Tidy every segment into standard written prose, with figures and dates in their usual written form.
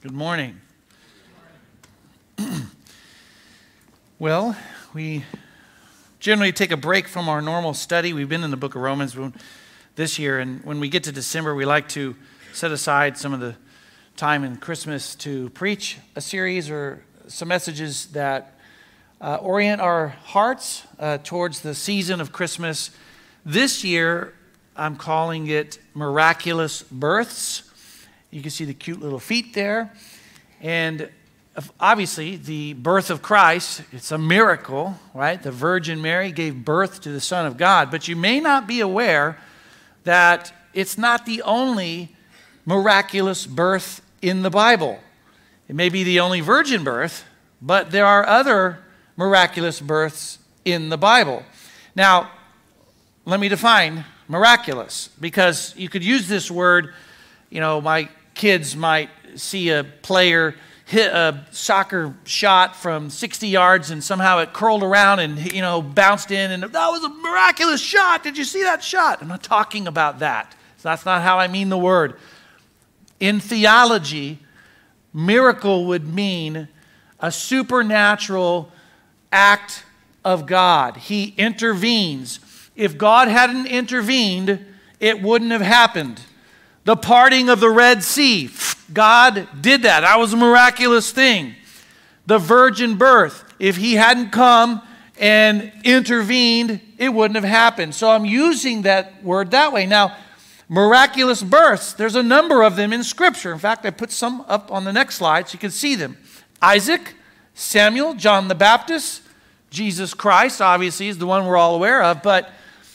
Good morning. Well, we generally take a break from our normal study. We've been in the book of Romans this year, and when we get to December, we like to set aside some of the time in Christmas to preach a series or some messages that orient our hearts towards the season of Christmas. This year, I'm calling it Miraculous Births. You can see the cute little feet there. And obviously, the birth of Christ, it's a miracle, right? The Virgin Mary gave birth to the Son of God. But you may not be aware that it's not the only miraculous birth in the Bible. It may be the only virgin birth, but there are other miraculous births in the Bible. Now, let me define miraculous, because you could use this word. You know, my kids might see a player hit a soccer shot from 60 yards and somehow it curled around and, bounced in, and that was a miraculous shot. Did you see that shot? I'm not talking about that. That's not how I mean the word. In theology, miracle would mean a supernatural act of God. He intervenes. If God hadn't intervened, it wouldn't have happened. The parting of the Red Sea, God did that. That was a miraculous thing. The virgin birth, if he hadn't come and intervened, it wouldn't have happened. So I'm using that word that way. Now, miraculous births, there's a number of them in Scripture. In fact, I put some up on the next slide so you can see them. Isaac, Samuel, John the Baptist, Jesus Christ, obviously, is the one we're all aware of. But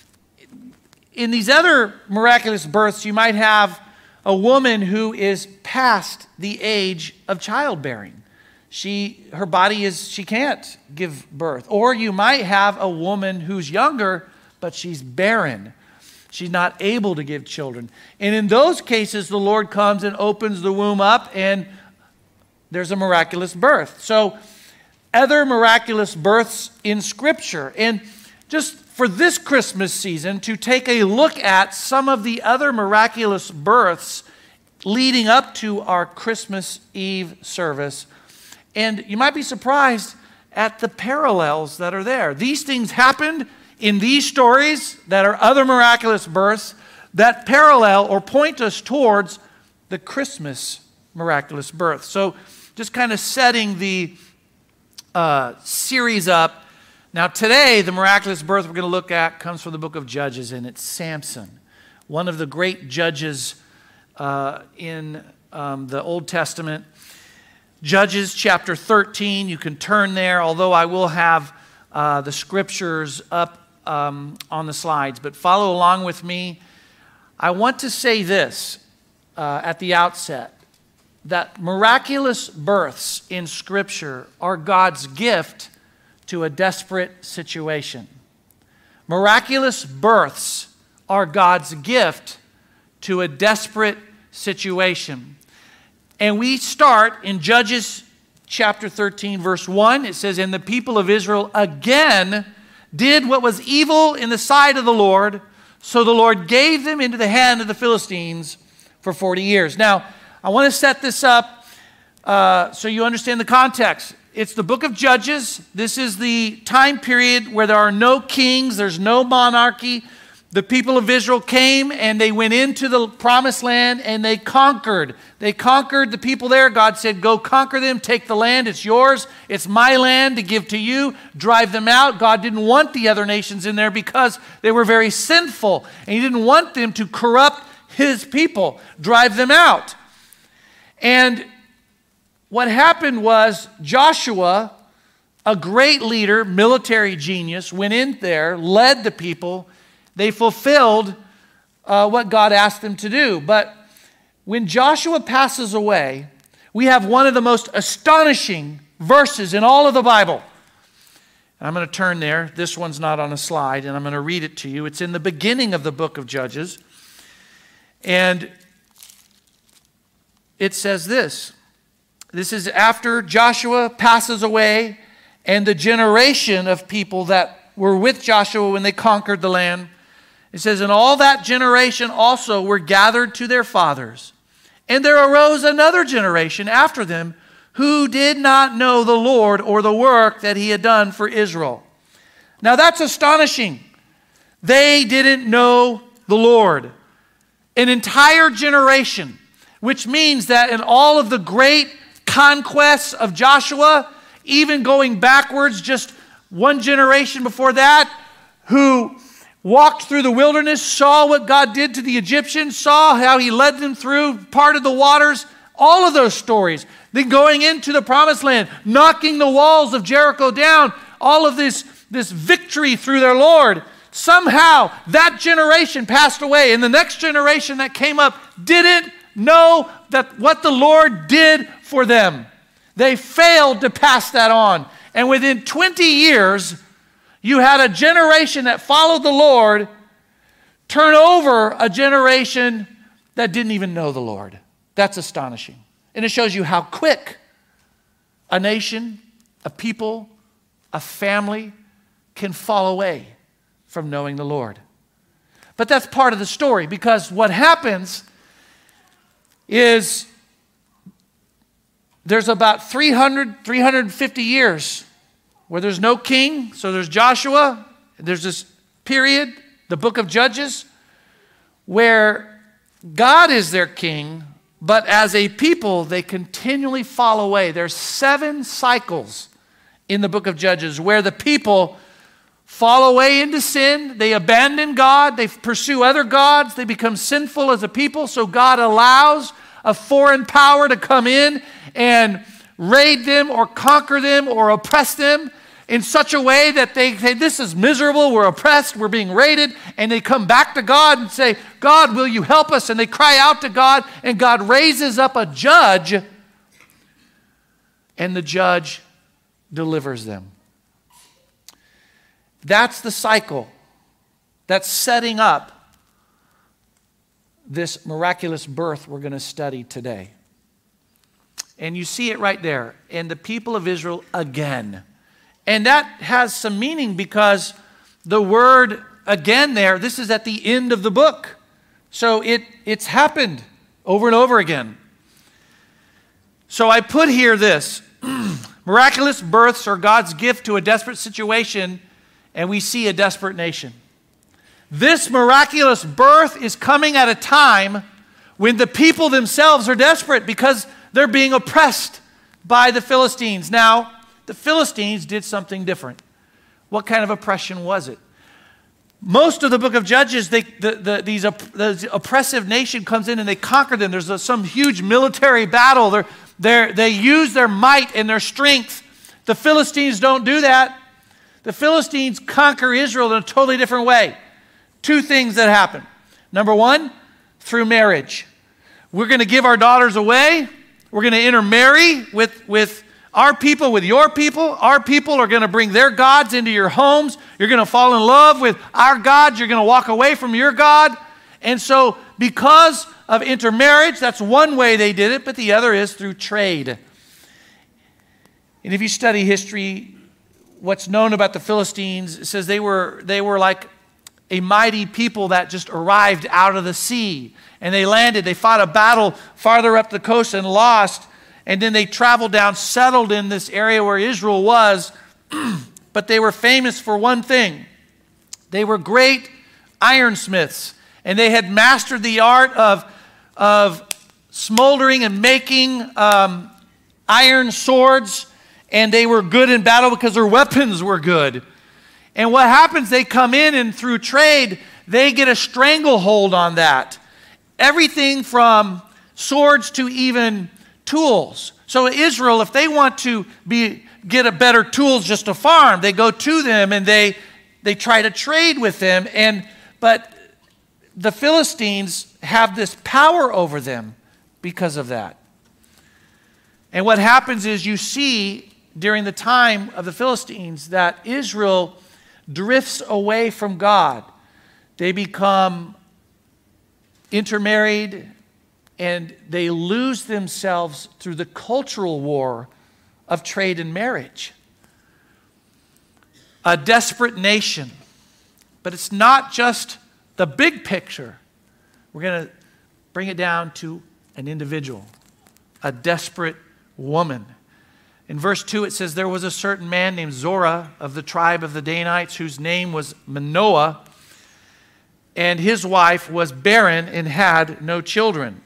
in these other miraculous births, you might have a woman who is past the age of childbearing. Her body she can't give birth. Or you might have a woman who's younger, but she's barren. She's not able to give children. And in those cases, the Lord comes and opens the womb up, and there's a miraculous birth. So, other miraculous births in Scripture. And just for this Christmas season, to take a look at some of the other miraculous births leading up to our Christmas Eve service. And you might be surprised at the parallels that are there. These things happened in these stories that are other miraculous births that parallel or point us towards the Christmas miraculous birth. So just kind of setting the series up. Now today, the miraculous birth we're going to look at comes from the book of Judges, and it's Samson, one of the great judges in the Old Testament. Judges chapter 13, you can turn there, although I will have the scriptures up on the slides, but follow along with me. I want to say this at the outset, that miraculous births in Scripture are God's gift to a desperate situation. Miraculous births are God's gift to a desperate situation. And we start in Judges chapter 13, verse 1. It says, "And the people of Israel again did what was evil in the sight of the Lord, so the Lord gave them into the hand of the Philistines for 40 years. Now, I want to set this up so you understand the context. It's the book of Judges. This is the time period where there are no kings, there's no monarchy. The people of Israel came and they went into the promised land and they conquered. They conquered the people there. God said, go conquer them, take the land, it's yours. It's my land to give to you. Drive them out. God didn't want the other nations in there because they were very sinful. And he didn't want them to corrupt his people. Drive them out. And what happened was Joshua, a great leader, military genius, went in there, led the people. They fulfilled what God asked them to do. But when Joshua passes away, we have one of the most astonishing verses in all of the Bible. And I'm going to turn there. This one's not on a slide, and I'm going to read it to you. It's in the beginning of the book of Judges. And it says this. This is after Joshua passes away and the generation of people that were with Joshua when they conquered the land. It says, and all that generation also were gathered to their fathers And there arose another generation after them who did not know the Lord or the work that he had done for Israel. Now that's astonishing. They didn't know the Lord. An entire generation, which means that in all of the great conquests of Joshua, even going backwards just one generation before that, who walked through the wilderness, saw what God did to the Egyptians, saw how he led them through, parted the waters, all of those stories. Then going into the promised land, knocking the walls of Jericho down, all of this victory through their Lord. Somehow that generation passed away, and the next generation that came up didn't know that what the Lord did for them. They failed to pass that on. And within 20 years, you had a generation that followed the Lord turn over a generation that didn't even know the Lord. That's astonishing. And it shows you how quick a nation, a people, a family can fall away from knowing the Lord. But that's part of the story, because what happens is there's about 350 years where there's no king. So there's Joshua. There's this period, the book of Judges, where God is their king, but as a people, they continually fall away. There's 7 cycles in the book of Judges where the people fall away into sin. They abandon God. They pursue other gods. They become sinful as a people. So God allows a foreign power to come in and raid them or conquer them or oppress them in such a way that they say, this is miserable, we're oppressed, we're being raided, and they come back to God and say, God, will you help us? And they cry out to God, and God raises up a judge, and the judge delivers them. That's the cycle that's setting up this miraculous birth we're going to study today. And you see it right there. And the people of Israel again. And that has some meaning because the word again there, this is at the end of the book. So it's happened over and over again. So I put here this. Miraculous births are God's gift to a desperate situation, and we see a desperate nation. This miraculous birth is coming at a time when the people themselves are desperate because they're being oppressed by the Philistines. Now, the Philistines did something different. What kind of oppression was it? Most of the book of Judges, these oppressive nation comes in and they conquer them. There's some huge military battle. They use their might and their strength. The Philistines don't do that. The Philistines conquer Israel in a totally different way. 2 things that happen. Number 1, through marriage. We're going to give our daughters away. We're going to intermarry with our people, with your people. Our people are going to bring their gods into your homes. You're going to fall in love with our God. You're going to walk away from your God. And so because of intermarriage, that's one way they did it, but the other is through trade. And if you study history, what's known about the Philistines, it says they were like a mighty people that just arrived out of the sea. And they landed, they fought a battle farther up the coast and lost. And then they traveled down, settled in this area where Israel was. But they were famous for one thing. They were great ironsmiths. And they had mastered the art of smoldering and making iron swords. And they were good in battle because their weapons were good. And what happens, they come in and through trade, they get a stranglehold on that. Everything from swords to even tools. So Israel, if they want to get a better tools just to farm, they go to them and they try to trade with them. But the Philistines have this power over them because of that. And what happens is you see during the time of the Philistines that Israel drifts away from God. They become intermarried and they lose themselves through the cultural war of trade and marriage. A desperate nation. But it's not just the big picture. We're going to bring it down to an individual, a desperate woman. In verse 2 it says, there was a certain man named Zora of the tribe of the Danites whose name was Manoah, and his wife was barren and had no children.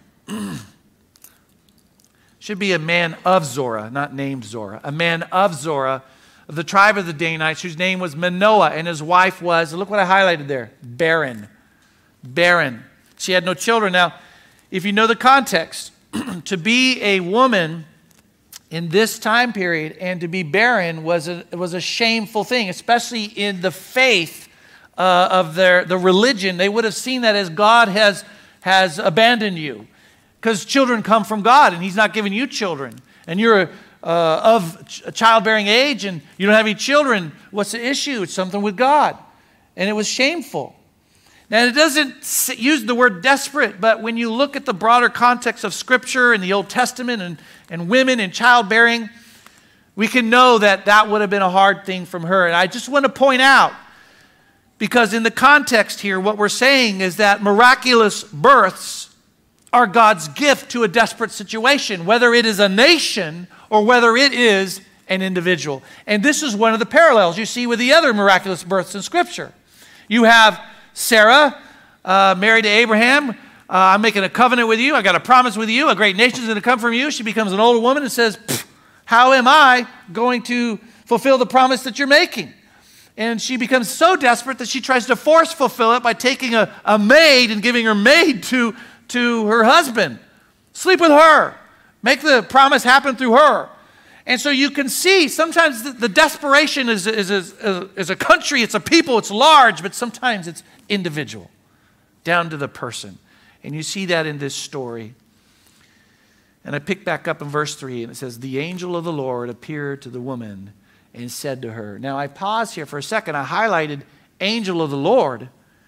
Should be a man of Zora, not named Zora. A man of Zora of the tribe of the Danites whose name was Manoah, and his wife was, look what I highlighted there, barren. Barren. She had no children. Now, if you know the context, to be a woman in this time period and to be barren was a shameful thing, especially in the faith of the religion. They would have seen that as God has abandoned you, because children come from God and He's not giving you children, and you're of childbearing age and you don't have any children. What's the issue? It's something with God, and it was shameful. Now, it doesn't use the word desperate, but when you look at the broader context of Scripture in the Old Testament and women in childbearing, we can know that that would have been a hard thing from her. And I just want to point out, because in the context here, what we're saying is that miraculous births are God's gift to a desperate situation, whether it is a nation or whether it is an individual. And this is one of the parallels you see with the other miraculous births in Scripture. You have Sarah, married to Abraham. I'm making a covenant with you. I got a promise with you. A great nation is going to come from you. She becomes an older woman and says, how am I going to fulfill the promise that you're making? And she becomes so desperate that she tries to force fulfill it by taking a maid and giving her maid to her husband. Sleep with her. Make the promise happen through her. And so you can see sometimes the desperation is a country, it's a people, it's large, but sometimes it's individual, down to the person. And you see that in this story. And I pick back up in verse 3, and it says, the angel of the Lord appeared to the woman and said to her. Now I pause here for a second. I highlighted angel of the Lord,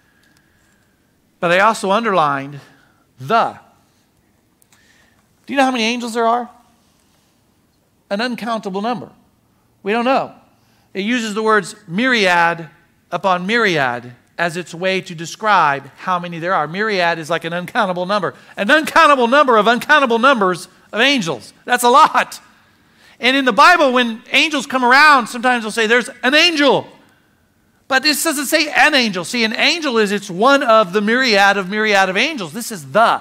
but I also underlined the. Do you know how many angels there are? An uncountable number. We don't know. It uses the words myriad upon myriad as its way to describe how many there are. Myriad is like an uncountable number. An uncountable number of uncountable numbers of angels. That's a lot. And in the Bible, when angels come around, sometimes they'll say there's an angel. But this doesn't say an angel. See, an angel it's one of the myriad of angels. This is the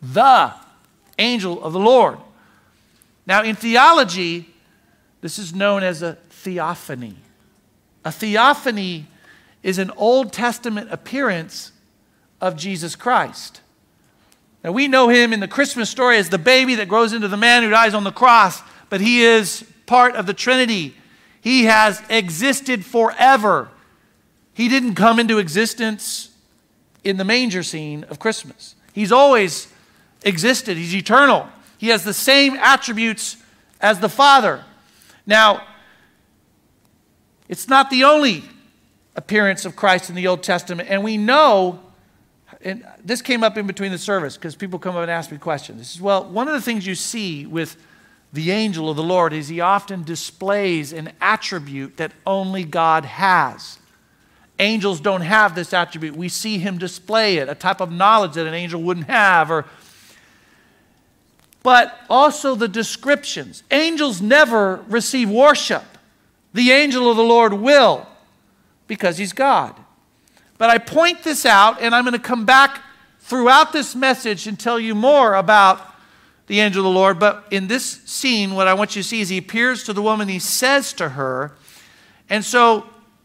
angel of the Lord. Now, in theology, this is known as a theophany. A theophany is an Old Testament appearance of Jesus Christ. Now, we know Him in the Christmas story as the baby that grows into the man who dies on the cross, but He is part of the Trinity. He has existed forever. He didn't come into existence in the manger scene of Christmas. He's always existed. He's eternal. He has the same attributes as the Father. Now, it's not the only appearance of Christ in the Old Testament. And we know, and this came up in between the service because people come up and ask me questions. This is, well, one of the things you see with the angel of the Lord is he often displays an attribute that only God has. Angels don't have this attribute. We see him display it, a type of knowledge that an angel wouldn't have, but also the descriptions. Angels never receive worship. The angel of the Lord will, because he's God. But I point this out, and I'm going to come back throughout this message and tell you more about the angel of the Lord. But in this scene, what I want you to see is he appears to the woman, he says to her. And so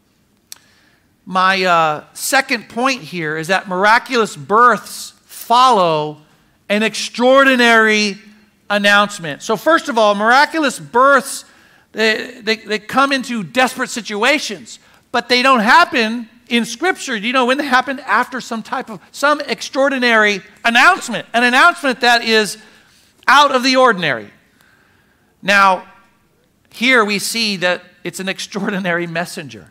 my second point here is that miraculous births follow an extraordinary announcement. So first of all, miraculous births, they come into desperate situations, but they don't happen in Scripture. Do you know when they happen? After some extraordinary announcement, an announcement that is out of the ordinary. Now, here we see that it's an extraordinary messenger.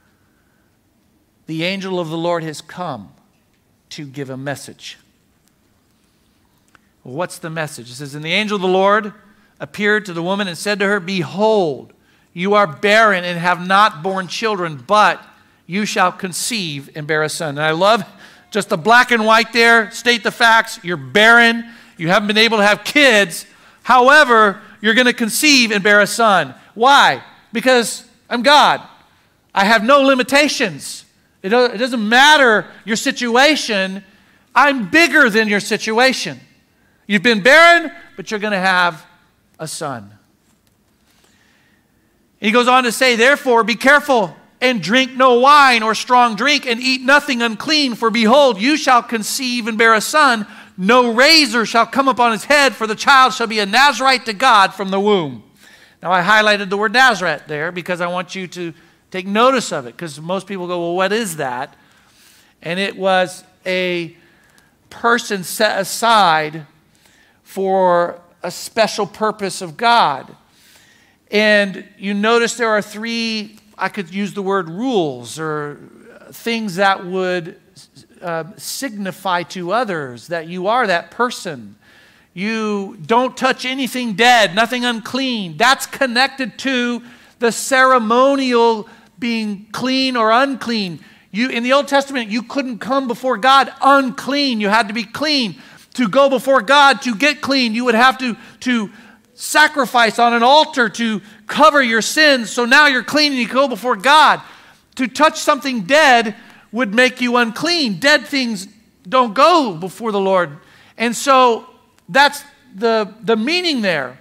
The angel of the Lord has come to give a message. What's the message? It says, and the angel of the Lord appeared to the woman and said to her, behold, you are barren and have not borne children, but you shall conceive and bear a son. And I love just the black and white there, state the facts. You're barren. You haven't been able to have kids. However, you're going to conceive and bear a son. Why? Because I'm God. I have no limitations. It doesn't matter your situation. I'm bigger than your situation. You've been barren, but you're going to have a son. He goes on to say, therefore, be careful and drink no wine or strong drink and eat nothing unclean. For behold, you shall conceive and bear a son. No razor shall come upon his head, for the child shall be a Nazarite to God from the womb. Now, I highlighted the word Nazarite there because I want you to take notice of it, because most people go, well, what is that? And it was a person set aside for a special purpose of God. And you notice there are three, I could use the word rules, or things that would signify to others that you are that person. You don't touch anything dead, nothing unclean. That's connected to the ceremonial being clean or unclean. In the Old Testament, you couldn't come before God unclean. You had to be clean. To go before God, to get clean, you would have to sacrifice on an altar to cover your sins. So now you're clean and you go before God. To touch something dead would make you unclean. Dead things don't go before the Lord. And so that's the meaning there.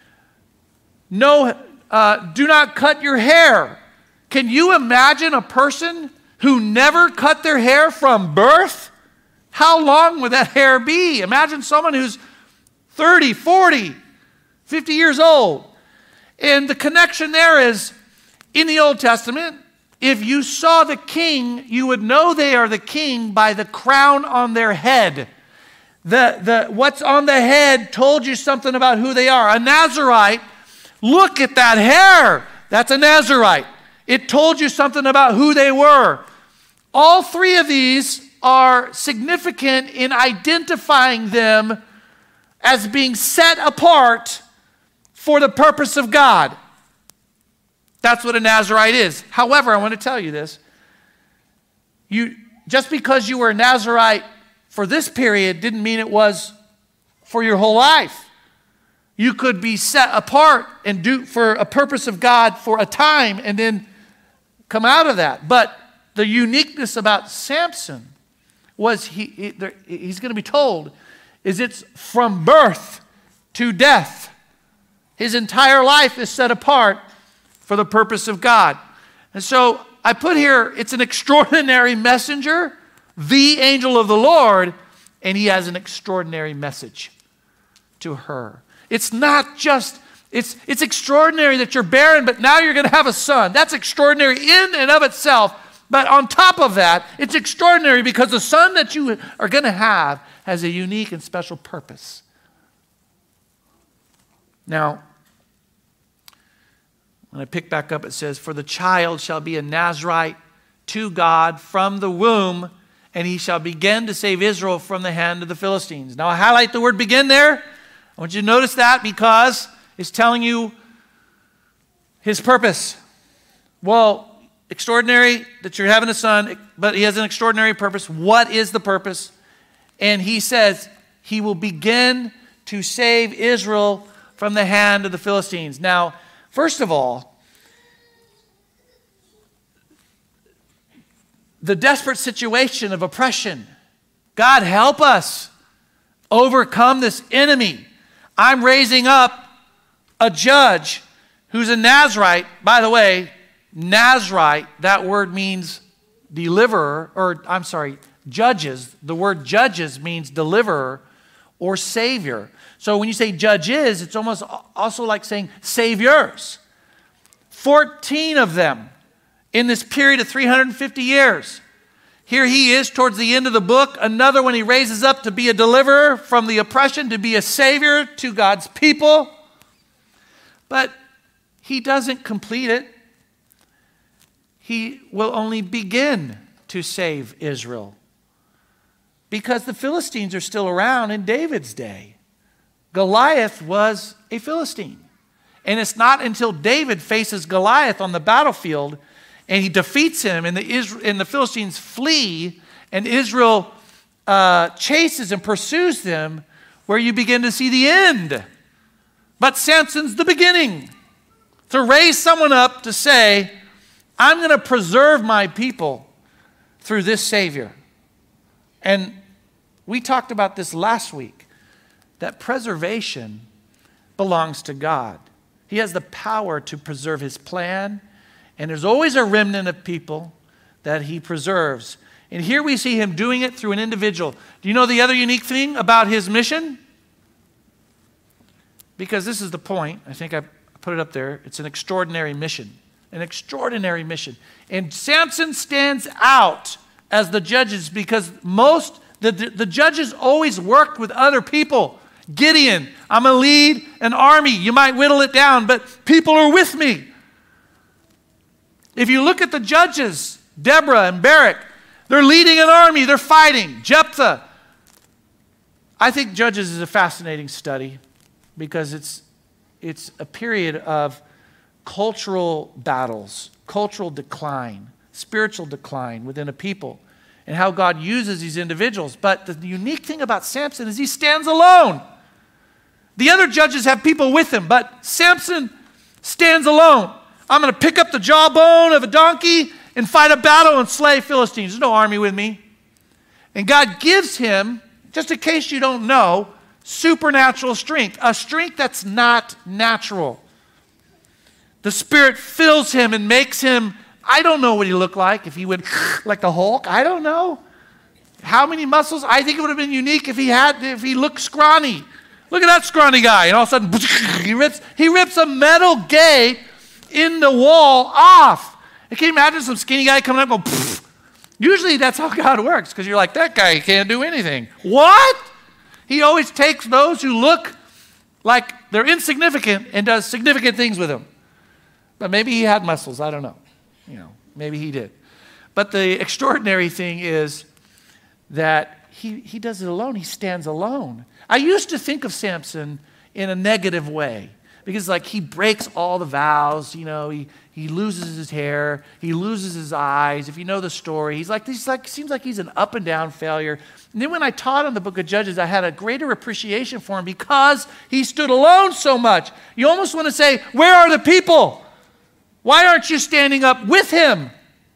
No, do not cut your hair. Can you imagine a person who never cut their hair from birth? How long would that hair be? Imagine someone who's 30, 40, 50 years old. And the connection there is, in the Old Testament, if you saw the king, you would know they are the king by the crown on their head. What's on the head told you something about who they are. A Nazarite, look at that hair. That's a Nazarite. It told you something about who they were. All three of these are significant in identifying them as being set apart for the purpose of God. That's what a Nazarite is. However, I want to tell you this. Just because you were a Nazarite for this period didn't mean it was for your whole life. You could be set apart and do for a purpose of God for a time and then come out of that. But the uniqueness about Samson was he's going to be told is it's from birth to death. His entire life is set apart for the purpose of God. And so I put here, it's an extraordinary messenger, the angel of the Lord, and he has an extraordinary message to her. It's not just, it's extraordinary that you're barren, but now you're going to have a son. That's extraordinary in and of itself. But on top of that, it's extraordinary because the son that you are going to have has a unique and special purpose. Now, when I pick back up, it says, for the child shall be a Nazarite to God from the womb, and he shall begin to save Israel from the hand of the Philistines. Now, I highlight the word begin there. I want you to notice that because it's telling you his purpose. Well, extraordinary that you're having a son, but he has an extraordinary purpose. What is the purpose? And he says he will begin to save Israel from the hand of the Philistines. Now, first of all, the desperate situation of oppression. God, help us overcome this enemy. I'm raising up a judge who's a Nazarite. By the way, Nazarite, that word means deliverer, judges. The word judges means deliverer or savior. So when you say judges, it's almost also like saying saviors. 14 of them in this period of 350 years. Here he is towards the end of the book. Another one he raises up to be a deliverer from the oppression, to be a savior to God's people. But he doesn't complete it. He will only begin to save Israel because the Philistines are still around in David's day. Goliath was a Philistine. And it's not until David faces Goliath on the battlefield and he defeats him and the Philistines flee and Israel chases and pursues them where you begin to see the end. But Samson's the beginning. To raise someone up to say, I'm going to preserve my people through this Savior. And we talked about this last week, that preservation belongs to God. He has the power to preserve his plan, and there's always a remnant of people that he preserves. And here we see him doing it through an individual. Do you know the other unique thing about his mission? Because this is the point. I think I put it up there. It's an extraordinary mission. An extraordinary mission. And Samson stands out as the judges because the judges always worked with other people. Gideon, I'm going to lead an army. You might whittle it down, but people are with me. If you look at the judges, Deborah and Barak, they're leading an army. They're fighting. Jephthah. I think Judges is a fascinating study because it's a period of cultural battles, cultural decline, spiritual decline within a people, and how God uses these individuals. But the unique thing about Samson is he stands alone. The other judges have people with him, but Samson stands alone. I'm going to pick up the jawbone of a donkey and fight a battle and slay Philistines. There's no army with me. And God gives him, just in case you don't know, supernatural strength, a strength that's not natural. The Spirit fills him and makes him, I don't know what he looked like, if he would, like the Hulk, I don't know. How many muscles? I think it would have been unique if he looked scrawny. Look at that scrawny guy. And all of a sudden, he rips a metal gate in the wall off. And can you imagine some skinny guy coming up and going, pfft? Usually that's how God works, because you're like, that guy can't do anything. What? He always takes those who look like they're insignificant and does significant things with them. But maybe he had muscles. I don't know. Maybe he did. But the extraordinary thing is that he does it alone. He stands alone. I used to think of Samson in a negative way because he breaks all the vows. He loses his hair. He loses his eyes. If you know the story, seems like he's an up and down failure. And then when I taught on the book of Judges, I had a greater appreciation for him because he stood alone so much. You almost want to say, where are the people? Why aren't you standing up with him?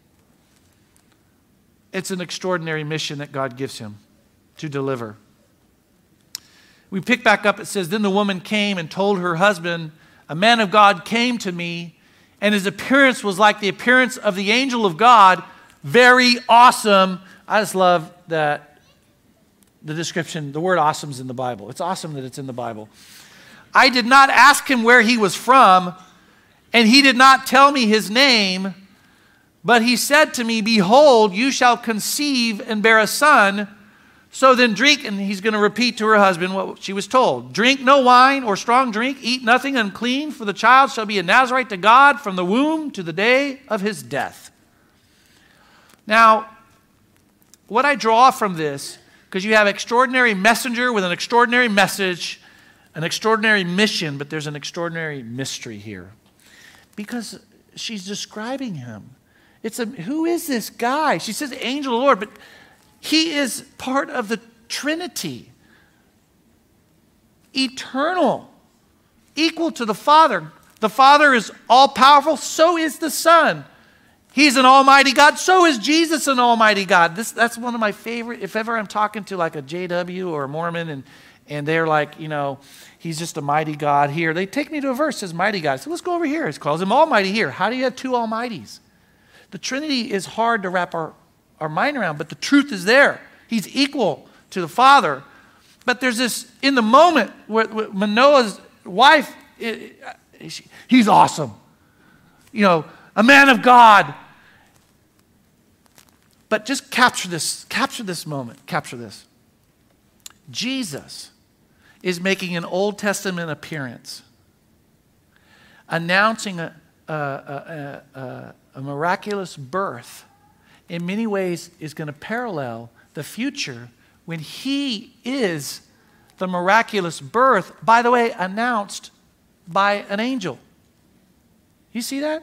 It's an extraordinary mission that God gives him to deliver. We pick back up, it says, then the woman came and told her husband, a man of God came to me, and his appearance was like the appearance of the angel of God, very awesome. I just love that the description, the word awesome is in the Bible. It's awesome that it's in the Bible. I did not ask him where he was from, and he did not tell me his name, but he said to me, behold, you shall conceive and bear a son. So then drink, and he's going to repeat to her husband what she was told. Drink no wine or strong drink, eat nothing unclean, for the child shall be a Nazarite to God from the womb to the day of his death. Now, what I draw from this, because you have extraordinary messenger with an extraordinary message, an extraordinary mission, but there's an extraordinary mystery here. Because she's describing him. Who is this guy? She says angel of the Lord, but he is part of the Trinity. Eternal. Equal to the Father. The Father is all-powerful, so is the Son. He's an almighty God, so is Jesus an almighty God. That's one of my favorite. If ever I'm talking to like a JW or a Mormon and they're like, he's just a mighty God here. They take me to a verse that says mighty God. So let's go over here. It calls him almighty here. How do you have two almighties? The Trinity is hard to wrap our mind around, but the truth is there. He's equal to the Father. But there's this, in the moment, where Manoah's wife, he's awesome. A man of God. But just capture this moment. Capture this. Jesus is making an Old Testament appearance, announcing a miraculous birth. In many ways is going to parallel the future when he is the miraculous birth, by the way, announced by an angel. You see that?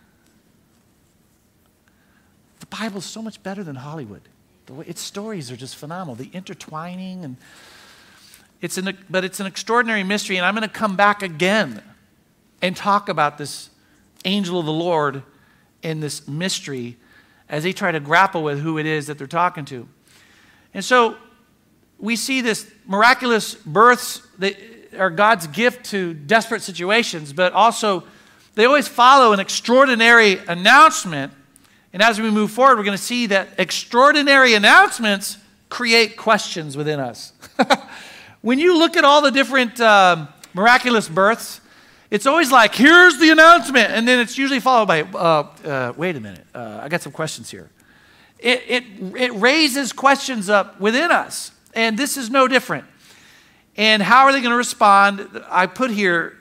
The Bible's so much better than Hollywood. Its stories are just phenomenal. The intertwining But it's an extraordinary mystery, and I'm going to come back again and talk about this angel of the Lord in this mystery as they try to grapple with who it is that they're talking to. And so we see this miraculous births that are God's gift to desperate situations, but also they always follow an extraordinary announcement. And as we move forward, we're going to see that extraordinary announcements create questions within us. When you look at all the different miraculous births, it's always like, here's the announcement, and then it's usually followed by, wait a minute, I got some questions here. It raises questions up within us, and this is no different. And how are they going to respond? I put here,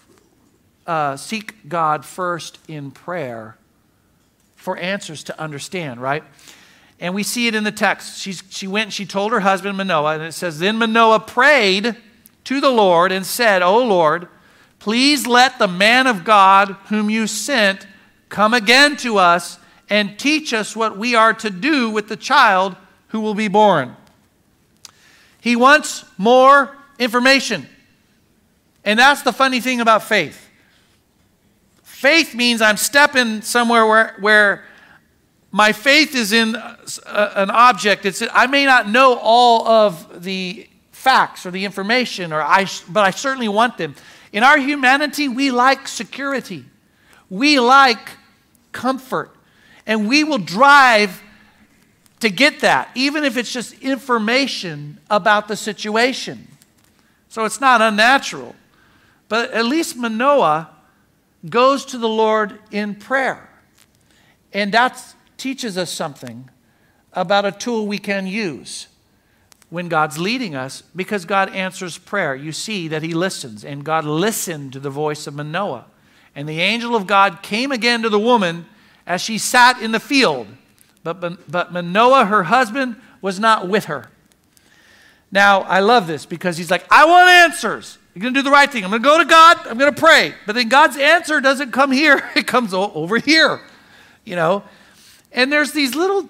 seek God first in prayer for answers to understand, right? And we see it in the text. She went and she told her husband Manoah, and it says, then Manoah prayed to the Lord and said, O Lord, please let the man of God whom you sent come again to us and teach us what we are to do with the child who will be born. He wants more information. And that's the funny thing about faith. Faith means I'm stepping somewhere where my faith is in an object. I may not know all of the facts or the information, but I certainly want them. In our humanity, we like security. We like comfort. And we will drive to get that, even if it's just information about the situation. So it's not unnatural. But at least Manoah goes to the Lord in prayer. And that teaches us something about a tool we can use when God's leading us, because God answers prayer. You see that he listens, and God listened to the voice of Manoah. And the angel of God came again to the woman as she sat in the field. But Manoah, her husband, was not with her. Now, I love this because he's like, I want answers. You're going to do the right thing. I'm going to go to God. I'm going to pray. But then God's answer doesn't come here. It comes over here, you know. And there's these little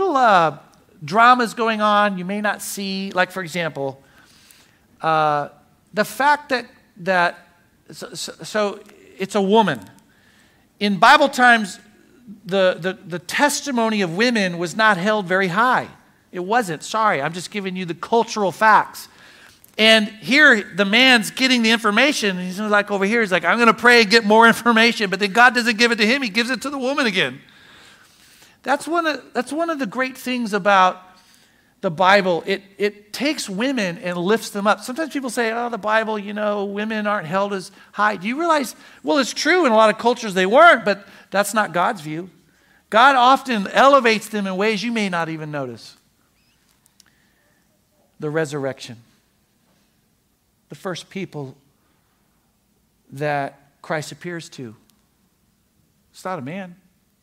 dramas going on you may not see. Like, for example, the fact that so it's a woman. In Bible times, the testimony of women was not held very high. It wasn't. Sorry, I'm just giving you the cultural facts. And here, the man's getting the information. He's like over here. He's like, I'm going to pray and get more information. But then God doesn't give it to him. He gives it to the woman again. That's one of the great things about the Bible. It takes women and lifts them up. Sometimes people say, oh, the Bible, you know, women aren't held as high. Do you realize, well, it's true in a lot of cultures they weren't, but that's not God's view. God often elevates them in ways you may not even notice. The resurrection. The first people that Christ appears to. It's not a man.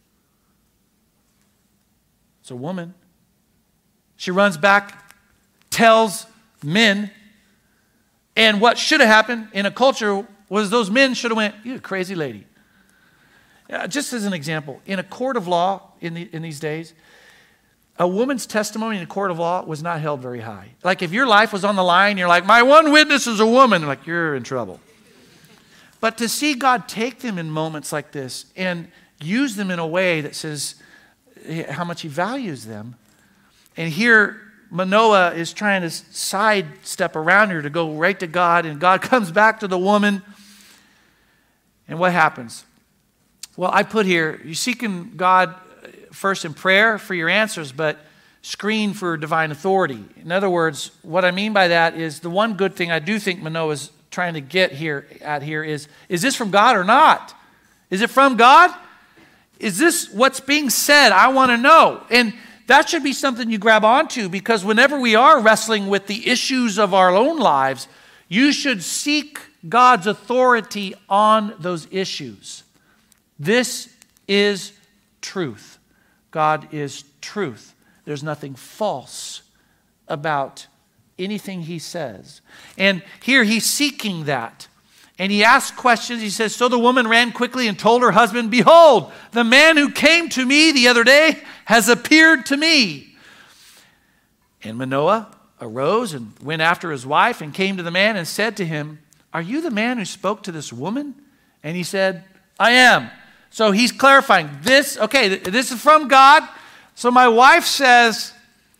It's a woman. She runs back, tells men, and what should have happened in a culture was those men should have went, you're a crazy lady. Just as an example, in a court of law in these days, a woman's testimony in a court of law was not held very high. Like if your life was on the line, you're like, my one witness is a woman. Like, you're in trouble. But to see God take them in moments like this and use them in a way that says how much he values them. And here Manoah is trying to sidestep around her to go right to God, and God comes back to the woman. And what happens? Well, I put here, you're seeking God first in prayer for your answers, but screen for divine authority. In other words, what I mean by that is the one good thing I do think Manoah is trying to get here is this from God or not? Is it from God? Is this what's being said? I want to know. And that should be something you grab onto, because whenever we are wrestling with the issues of our own lives, you should seek God's authority on those issues. This is truth. God is truth. There's nothing false about anything he says. And here he's seeking that. And he asks questions. He says, so the woman ran quickly and told her husband, behold, the man who came to me the other day has appeared to me. And Manoah, arose and went after his wife and came to the man and said to him, "Are you the man who spoke to this woman?" And he said, "I am." So he's clarifying this. Okay, this is from God. So my wife says,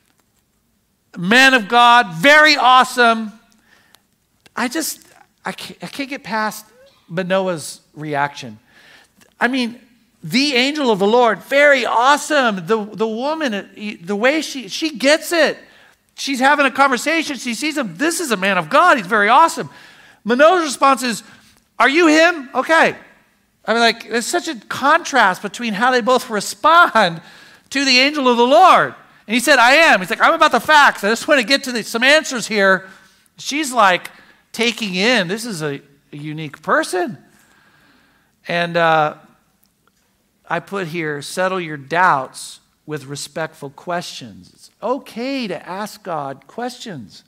"Man of God, very awesome." I can't get past Manoah's reaction. I mean, the angel of the Lord, very awesome. The woman, the way she gets it. She's having a conversation. She sees him. This is a man of God. He's very awesome. Manoah's response is, "Are you him?" Okay. I mean, like, there's such a contrast between how they both respond to the angel of the Lord. And he said, "I am." He's like, "I'm about the facts. I just want to get to some answers here." She's like taking in, this is a unique person. And I put here, settle your doubts with respectful questions. It's okay to ask God questions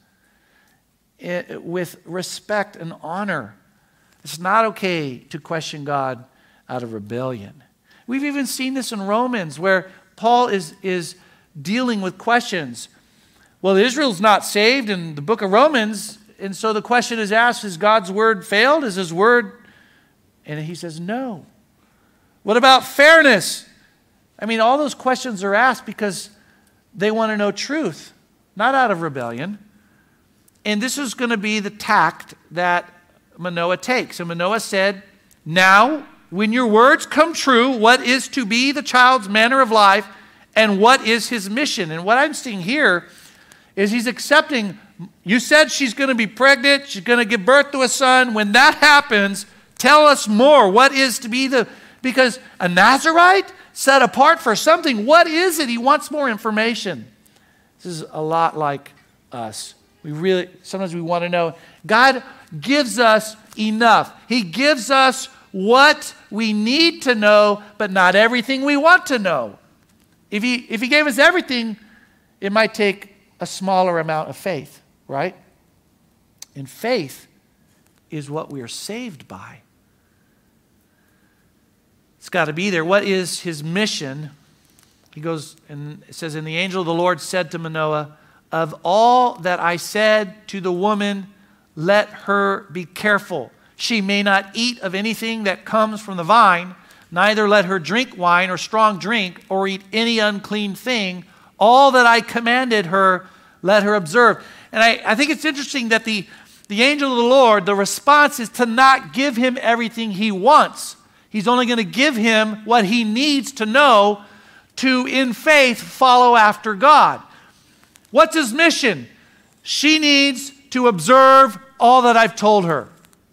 with respect and honor. It's not okay to question God out of rebellion. We've even seen this in Romans where Paul is dealing with questions. Well, Israel's not saved in the book of Romans, and so the question is asked, has God's word failed? Is his word? And he says, no. What about fairness? I mean, all those questions are asked because they want to know truth, not out of rebellion. And this is going to be the tact that Manoah takes. And Manoah said, "Now, when your words come true, what is to be the child's manner of life and what is his mission?" And what I'm seeing here is he's accepting, you said she's going to be pregnant, she's going to give birth to a son. When that happens, tell us more. What is to be because a Nazirite set apart for something, what is it? He wants more information. This is a lot like us. Sometimes we want to know. God gives us enough. He gives us what we need to know, but not everything we want to know. If he gave us everything, it might take a smaller amount of faith, right? And faith is what we are saved by. It's got to be there. What is his mission? He goes and it says, "And the angel of the Lord said to Manoah, of all that I said to the woman, let her be careful. She may not eat of anything that comes from the vine, neither let her drink wine or strong drink or eat any unclean thing. All that I commanded her, let her observe." And I think it's interesting that the angel of the Lord, the response is to not give him everything he wants. He's only going to give him what he needs to know to, in faith, follow after God. What's his mission? She needs to observe all that I've told her.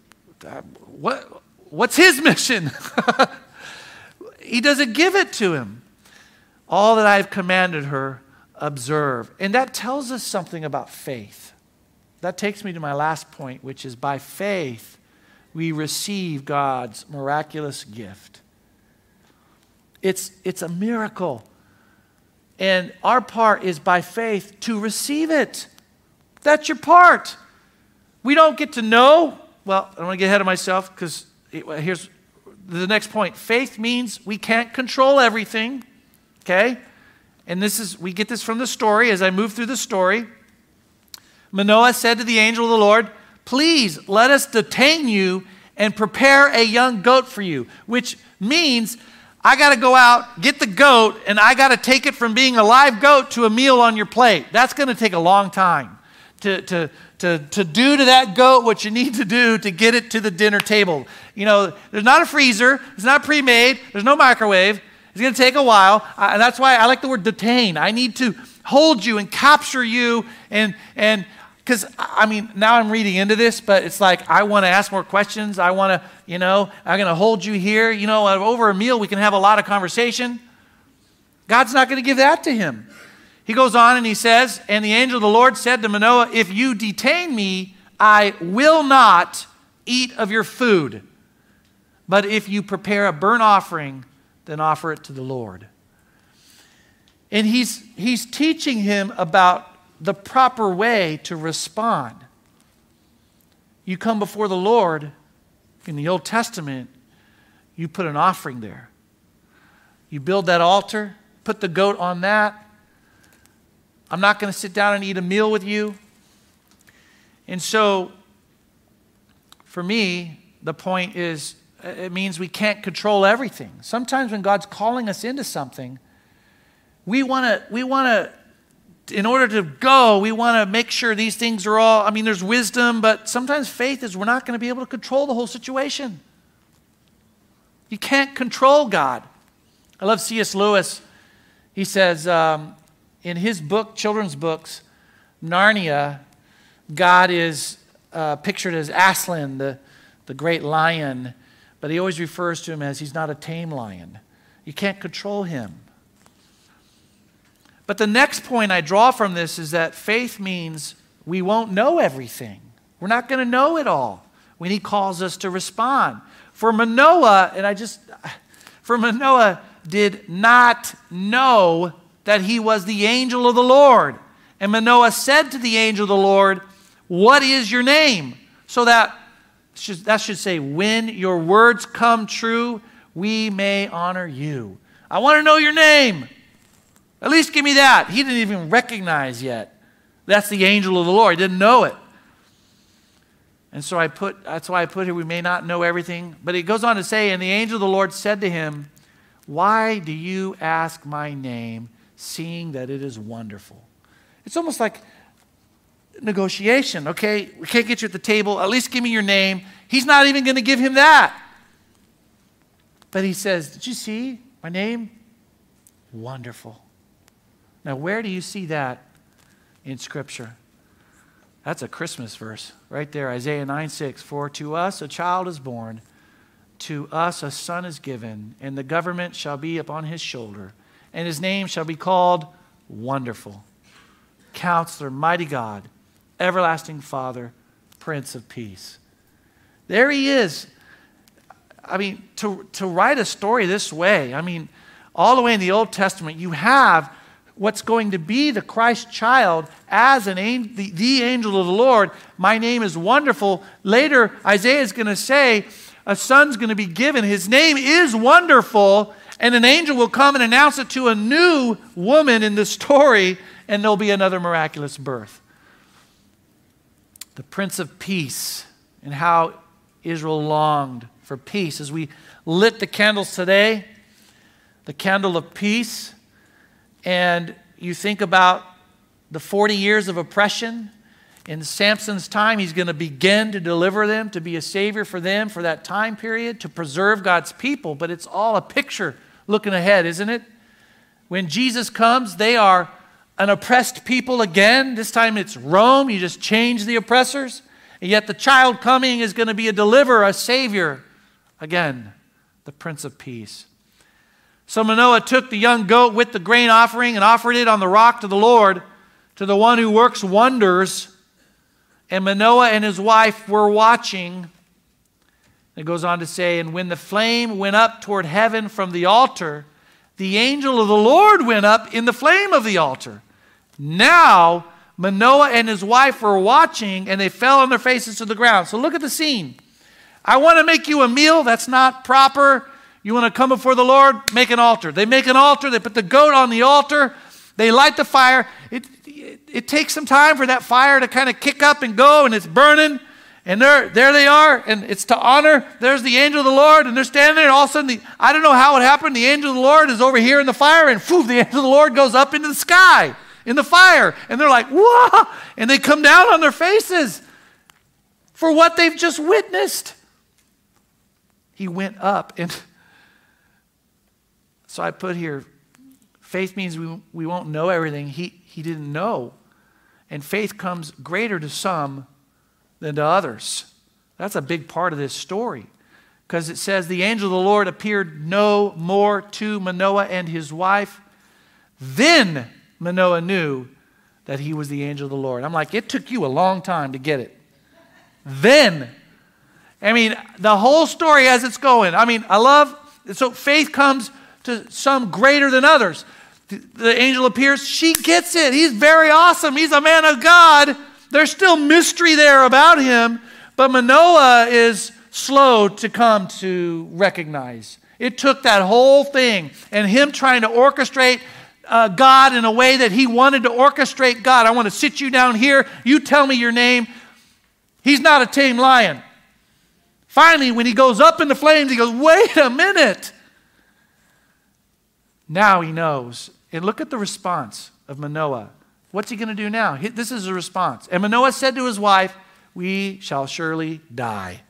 What's his mission? He doesn't give it to him. All that I've commanded her, observe. And that tells us something about faith. That takes me to my last point, which is by faith, we receive God's miraculous gift. It's a miracle. And our part is by faith to receive it. That's your part. We don't get to know. Well, I don't want to get ahead of myself because here's the next point. Faith means we can't control everything. Okay? And we get this from the story as I move through the story. Manoah said to the angel of the Lord, "Please let us detain you and prepare a young goat for you," which means I got to go out, get the goat, and I got to take it from being a live goat to a meal on your plate. That's going to take a long time to do to that goat what you need to do to get it to the dinner table. You know, there's not a freezer. It's not pre-made. There's no microwave. It's going to take a while. And that's why I like the word detain. I need to hold you and capture you and because, I mean, now I'm reading into this, but it's like I want to ask more questions. I want to, I'm going to hold you here. Over a meal, we can have a lot of conversation. God's not going to give that to him. He goes on and he says, "And the angel of the Lord said to Manoah, if you detain me, I will not eat of your food. But if you prepare a burnt offering, then offer it to the Lord." And he's teaching him about the proper way to respond. You come before the Lord in the Old Testament, you put an offering there. You build that altar, put the goat on that. I'm not going to sit down and eat a meal with you. And so, for me, the point is, it means we can't control everything. Sometimes when God's calling us into something, we want to, in order to go, we want to make sure these things are all, there's wisdom, but sometimes faith is we're not going to be able to control the whole situation. You can't control God. I love C.S. Lewis. He says in his book, children's books, Narnia, God is pictured as Aslan, the great lion, but he always refers to him as he's not a tame lion. You can't control him. But the next point I draw from this is that faith means we won't know everything. We're not going to know it all when he calls us to respond. For Manoah did not know that he was the angel of the Lord. And Manoah said to the angel of the Lord, "What is your name?" So that should say, when your words come true, we may honor you. I want to know your name. At least give me that. He didn't even recognize yet. That's the angel of the Lord. He didn't know it. And so that's why I put here, we may not know everything. But it goes on to say, and the angel of the Lord said to him, "Why do you ask my name, seeing that it is wonderful?" It's almost like negotiation. Okay, we can't get you at the table. At least give me your name. He's not even going to give him that. But he says, "Did you see my name? Wonderful." Now, where do you see that in Scripture? That's a Christmas verse right there, Isaiah 9:6. "For to us a child is born, to us a son is given, and the government shall be upon his shoulder, and his name shall be called Wonderful, Counselor, Mighty God, Everlasting Father, Prince of Peace." There he is. To write a story this way, all the way in the Old Testament, you have what's going to be the Christ child as the angel of the Lord. My name is Wonderful. Later, Isaiah is going to say, a son's going to be given. His name is Wonderful, and an angel will come and announce it to a new woman in the story, and there'll be another miraculous birth. The Prince of Peace, and how Israel longed for peace. As we lit the candles today, the candle of peace, and you think about the 40 years of oppression. In Samson's time, he's going to begin to deliver them, to be a savior for them for that time period, to preserve God's people. But it's all a picture looking ahead, isn't it? When Jesus comes, they are an oppressed people again. This time it's Rome. You just change the oppressors. And yet the child coming is going to be a deliverer, a savior. Again, the Prince of Peace. So Manoah took the young goat with the grain offering and offered it on the rock to the Lord, to the one who works wonders. And Manoah and his wife were watching. It goes on to say, and when the flame went up toward heaven from the altar, the angel of the Lord went up in the flame of the altar. Now Manoah and his wife were watching, and they fell on their faces to the ground. So look at the scene. I want to make you a meal. That's not proper. You want to come before the Lord? Make an altar. They make an altar. They put the goat on the altar. They light the fire. It takes some time for that fire to kind of kick up and go, and it's burning. And there they are, and it's to honor. There's the angel of the Lord, and they're standing there, and all of a sudden, I don't know how it happened. The angel of the Lord is over here in the fire, and poof, the angel of the Lord goes up into the sky in the fire. And they're like, whoa! And they come down on their faces for what they've just witnessed. He went up, and so I put here, faith means we won't know everything. He didn't know. And faith comes greater to some than to others. That's a big part of this story. Because it says, the angel of the Lord appeared no more to Manoah and his wife. Then Manoah knew that he was the angel of the Lord. I'm like, it took you a long time to get it. Then. The whole story as it's going. So faith comes to some greater than others. The angel appears. She gets it. He's very awesome. He's a man of God. There's still mystery there about him. But Manoah is slow to come to recognize. It took that whole thing and him trying to orchestrate God in a way that he wanted to orchestrate God. I want to sit you down here. You tell me your name. He's not a tame lion. Finally, when he goes up in the flames, he goes, wait a minute. Now he knows. And look at the response of Manoah. What's he going to do now? This is a response. And Manoah said to his wife, we shall surely die,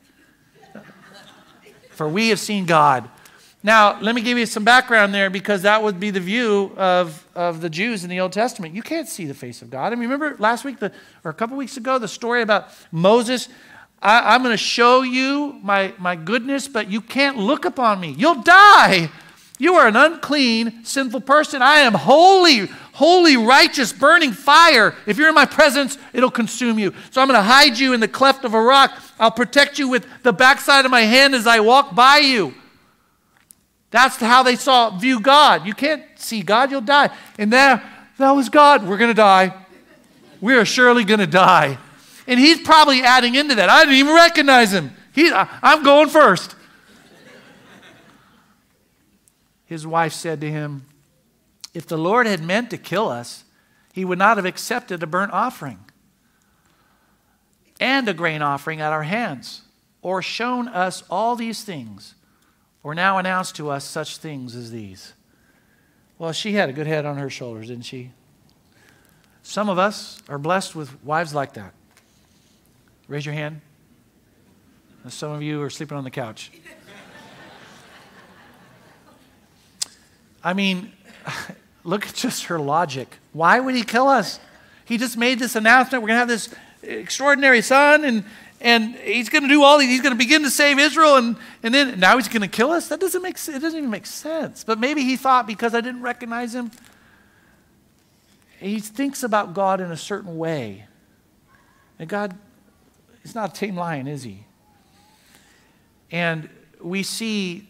for we have seen God. Now, let me give you some background there, because that would be the view of the Jews in the Old Testament. You can't see the face of God. I mean, remember last week, or a couple weeks ago, the story about Moses? I'm going to show you my goodness, but you can't look upon me. You'll die. You are an unclean, sinful person. I am holy, holy, righteous, burning fire. If you're in my presence, it'll consume you. So I'm going to hide you in the cleft of a rock. I'll protect you with the backside of my hand as I walk by you. That's how they view God. You can't see God, you'll die. And that was God. We're going to die. We are surely going to die. And he's probably adding into that. I didn't even recognize him. I'm going first. His wife said to him, if the Lord had meant to kill us, he would not have accepted a burnt offering and a grain offering at our hands, or shown us all these things, or now announced to us such things as these. Well, she had a good head on her shoulders, didn't she? Some of us are blessed with wives like that. Raise your hand. Some of you are sleeping on the couch. I mean, look at just her logic. Why would he kill us? He just made this announcement. We're going to have this extraordinary son, and he's going to do all these. He's going to begin to save Israel, and then now he's going to kill us? That doesn't make sense. It doesn't even make sense. But maybe he thought, because I didn't recognize him, he thinks about God in a certain way. And God, he's not a tame lion, is he? And we see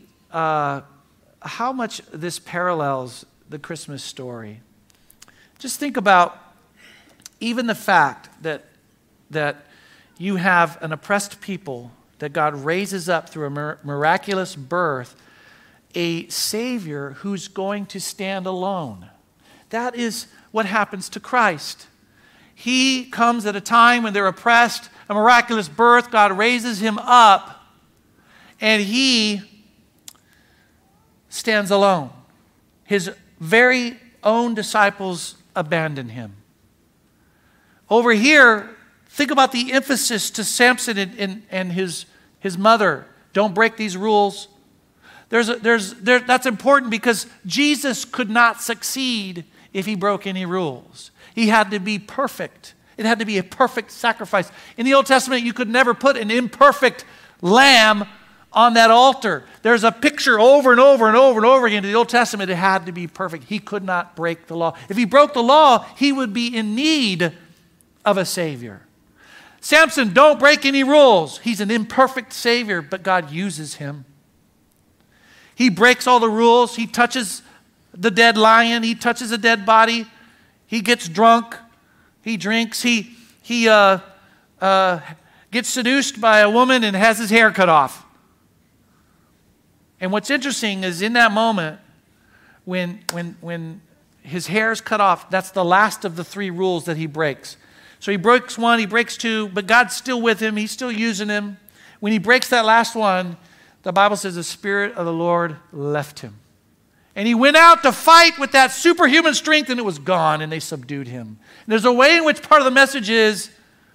how much this parallels the Christmas story. Just think about even the fact that you have an oppressed people that God raises up through a miraculous birth, a Savior who's going to stand alone. That is what happens to Christ. He comes at a time when they're oppressed, a miraculous birth, God raises him up, and he stands alone. His very own disciples abandon him. Over here, think about the emphasis to Samson and his mother. Don't break these rules. That's important, because Jesus could not succeed if he broke any rules. He had to be perfect. It had to be a perfect sacrifice. In the Old Testament, you could never put an imperfect lamb on that altar. There's a picture over and over and over and over again in the Old Testament. It had to be perfect. He could not break the law. If he broke the law, he would be in need of a Savior. Samson, don't break any rules. He's an imperfect Savior, but God uses him. He breaks all the rules. He touches the dead lion. He touches a dead body. He gets drunk. He drinks. He gets seduced by a woman and has his hair cut off. And what's interesting is in that moment, when his hair is cut off, that's the last of the 3 rules that he breaks. So he breaks 1, he breaks 2, but God's still with him. He's still using him. When he breaks that last one, the Bible says the Spirit of the Lord left him. And he went out to fight with that superhuman strength, and it was gone, and they subdued him. And there's a way in which part of the message is,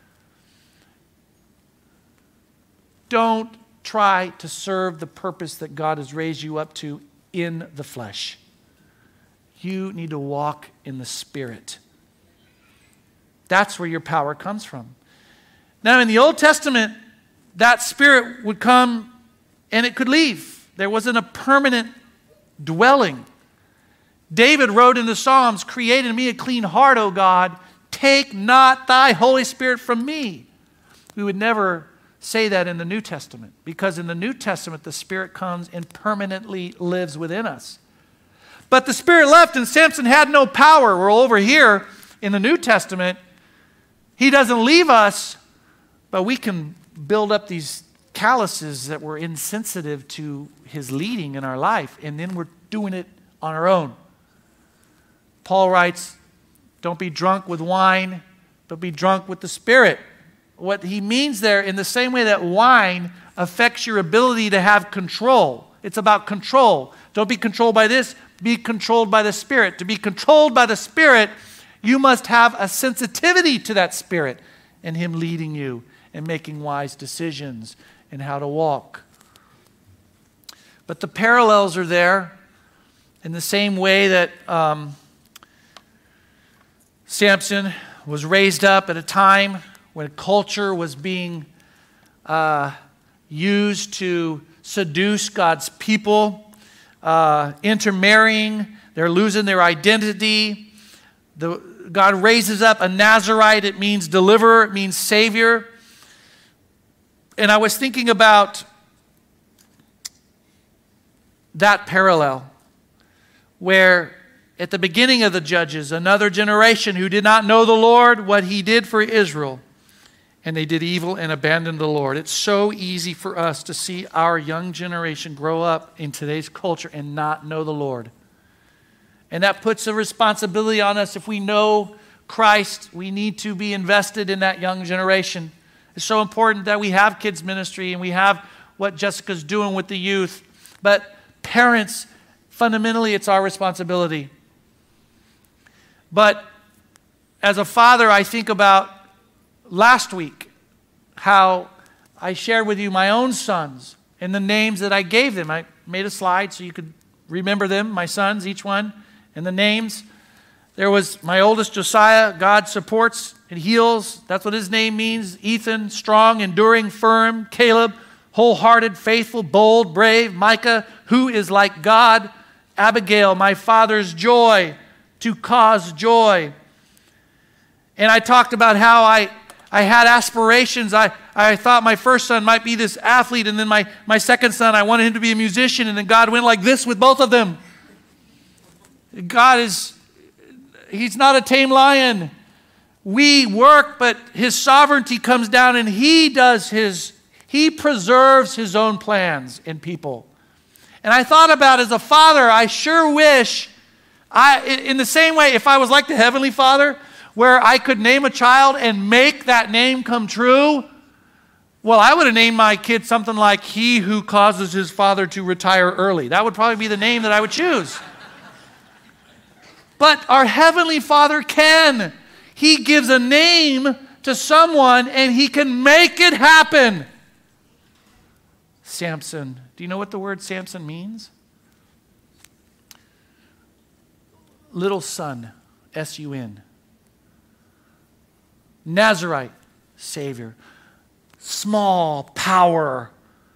don't try to serve the purpose that God has raised you up to in the flesh. You need to walk in the Spirit. That's where your power comes from. Now, in the Old Testament, that Spirit would come and it could leave. There wasn't a permanent dwelling. David wrote in the Psalms, create in me a clean heart, O God. Take not thy Holy Spirit from me. We would never say that in the New Testament, because in the New Testament, the Spirit comes and permanently lives within us. But the Spirit left and Samson had no power. We're over here in the New Testament. He doesn't leave us, but we can build up these calluses that were insensitive to his leading in our life, and then we're doing it on our own. Paul writes, don't be drunk with wine, but be drunk with the Spirit. what he means there, in the same way that wine affects your ability to have control. It's about control. Don't be controlled by this, be controlled by the Spirit. To be controlled by the Spirit, you must have a sensitivity to that Spirit and him leading you and making wise decisions and how to walk. But the parallels are there in the same way that Samson was raised up at a time when culture was being used to seduce God's people, intermarrying, they're losing their identity. God raises up a Nazirite. It means deliverer, it means savior. And I was thinking about that parallel where at the beginning of the Judges, another generation who did not know the Lord, what he did for Israel, and they did evil and abandoned the Lord. It's so easy for us to see our young generation grow up in today's culture and not know the Lord. And that puts a responsibility on us. If we know Christ, we need to be invested in that young generation. It's so important that we have kids ministry and we have what Jessica's doing with the youth. But parents, fundamentally, it's our responsibility. But as a father, I think about last week how I shared with you my own sons and the names that I gave them. I made a slide so you could remember them, my sons, each one, and the names. There was my oldest, Josiah. God supports and heals. That's what his name means. Ethan, strong, enduring, firm. Caleb, wholehearted, faithful, bold, brave. Micah, who is like God. Abigail, my father's joy, to cause joy. And I talked about how I had aspirations. I thought my first son might be this athlete, and then my second son, I wanted him to be a musician, and then God went like this with both of them. He's not a tame lion. We work, but his sovereignty comes down and he preserves his own plans in people. And I thought about, as a father, I sure wish, in the same way, if I was like the Heavenly Father, where I could name a child and make that name come true, well, I would have named my kid something like "He Who Causes His Father to Retire Early." That would probably be the name that I would choose. But our Heavenly Father can. He gives a name to someone and he can make it happen. Samson. Do you know what the word Samson means? Little son, S-U-N. Nazirite, Savior. Small power,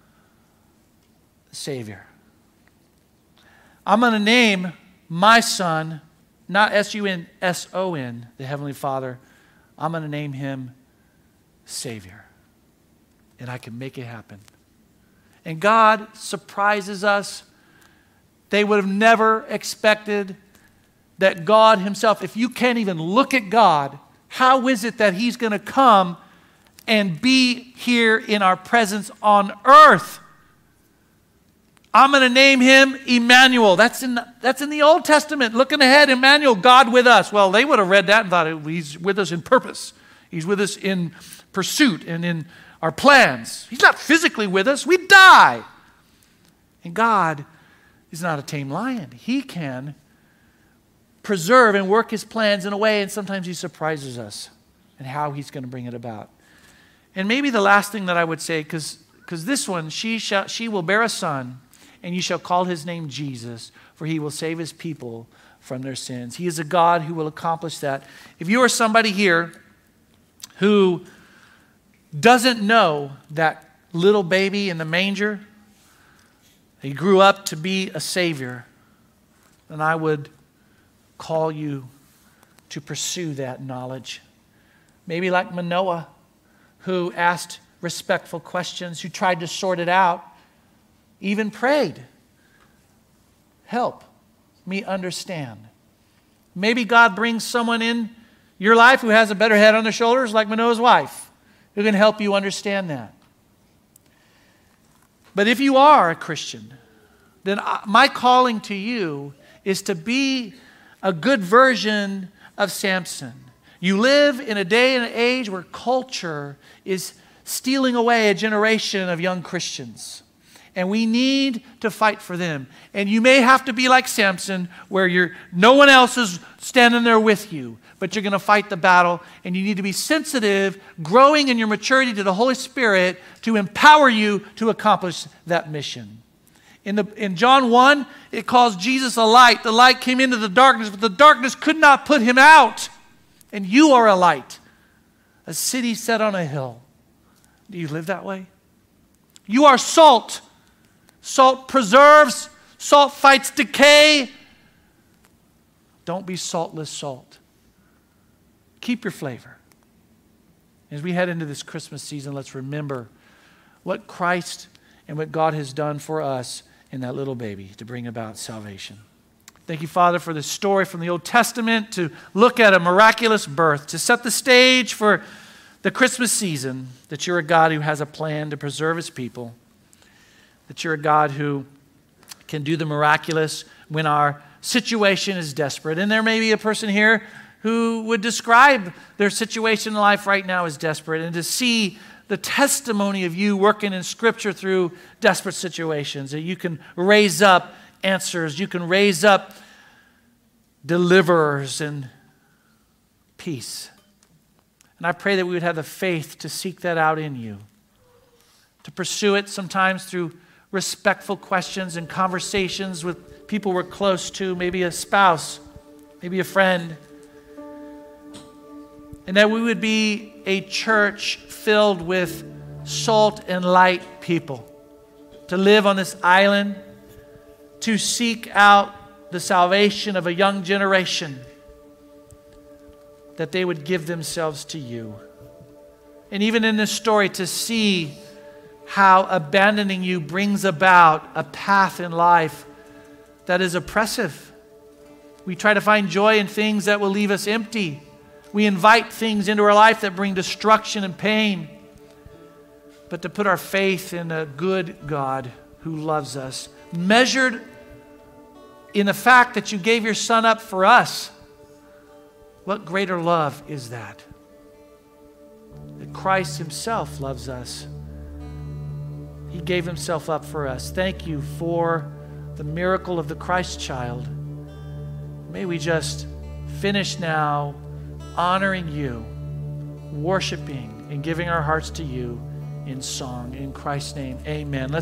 Savior. I'm going to name my son, not S-U-N, S-O-N, the Heavenly Father. I'm going to name him Savior. And I can make it happen. And God surprises us. They would have never expected that God himself, if you can't even look at God, how is it that he's going to come and be here in our presence on earth? I'm going to name him Emmanuel. That's in the Old Testament. Looking ahead, Emmanuel, God with us. Well, they would have read that and thought he's with us in purpose. He's with us in pursuit and in our plans. He's not physically with us. We die. And God is not a tame lion. He can preserve and work his plans in a way, and sometimes he surprises us and how he's going to bring it about. And maybe the last thing that I would say, because this one, she will bear a son, and you shall call his name Jesus, for he will save his people from their sins. He is a God who will accomplish that. If you are somebody here who doesn't know that little baby in the manger, he grew up to be a Savior, then I would call you to pursue that knowledge. Maybe like Manoah, who asked respectful questions, who tried to sort it out, even prayed, help me understand. Maybe God brings someone in your life who has a better head on their shoulders, like Manoah's wife, who can help you understand that. But if you are a Christian, then my calling to you is to be a good version of Samson. You live in a day and an age where culture is stealing away a generation of young Christians. And we need to fight for them. And you may have to be like Samson, where no one else is standing there with you, but you're going to fight the battle, and you need to be sensitive, growing in your maturity to the Holy Spirit to empower you to accomplish that mission. In John 1, it calls Jesus a light. The light came into the darkness, but the darkness could not put him out. And you are a light, a city set on a hill. Do you live that way? You are salt. Salt preserves. Salt fights decay. Don't be saltless salt. Keep your flavor. As we head into this Christmas season, let's remember what Christ and what God has done for us in that little baby to bring about salvation. Thank you, Father, for this story from the Old Testament to look at a miraculous birth, to set the stage for the Christmas season, that you're a God who has a plan to preserve his people, that you're a God who can do the miraculous when our situation is desperate. And there may be a person here who would describe their situation in life right now as desperate, and to see the testimony of you working in Scripture through desperate situations, that you can raise up answers, you can raise up deliverers and peace. And I pray that we would have the faith to seek that out in you, to pursue it sometimes through respectful questions and conversations with people we're close to, maybe a spouse, maybe a friend. And that we would be a church filled with salt and light people, to live on this island, to seek out the salvation of a young generation, that they would give themselves to you. And even in this story, to see how abandoning you brings about a path in life that is oppressive. We try to find joy in things that will leave us empty. We invite things into our life that bring destruction and pain. But to put our faith in a good God who loves us, measured in the fact that you gave your Son up for us. What greater love is that? That Christ himself loves us. He gave himself up for us. Thank you for the miracle of the Christ child. May we just finish now honoring you, worshiping, and giving our hearts to you in song. In Christ's name, amen.